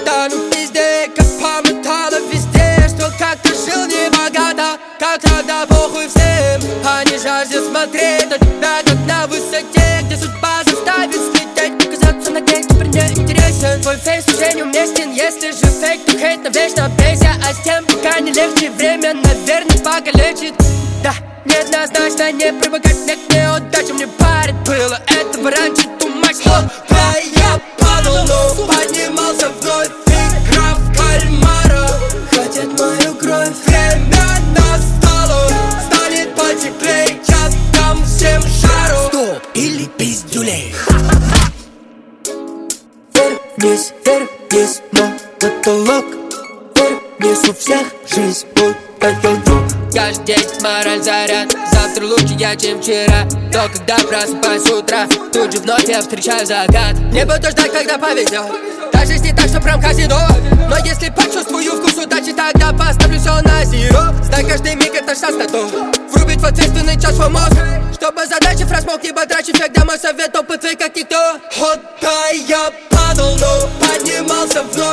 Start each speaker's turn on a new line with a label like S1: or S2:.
S1: станут везде, как по металлу везде, что как-то жил небогато, как тогда похуй всем. Они жаждут смотреть на тебя, как на высоте, где судьба заставит слететь, показаться на день, теперь не интересен. Твой фейс уже неуместен, если же фейк, то хейт навечно бейся. А с тем, пока не легче, время, наверное, покалечит. Да, неоднозначно не привыкать мне к неудачам, не парит было этого раньше, too much. Да, я падал, но поднимался вновь, игра в кальмара. Хотят мою кровь, время настало, станет потеплей, я дам всем жару.
S2: Стоп или пиздюлей.
S1: Вверх, вниз, но потолок. Вверх, вниз, у всех жизнь будто друг. Каждый день мораль заряд, завтра лучше я, чем вчера. Но когда просыпаюсь с утра, тут же вновь я встречаю закат. Не буду ждать, когда повезет, даже если так, что прям казино. Но если почувствую вкус удачи, тогда поставлю все на зеро. Знай, каждый миг это шанс на то, врубить в ответственный час свой мозг, чтобы задачи фраз мог не потрачить. Всегда мой совет, опыт твой как никто. Вот да, я падал, но поднимался вновь.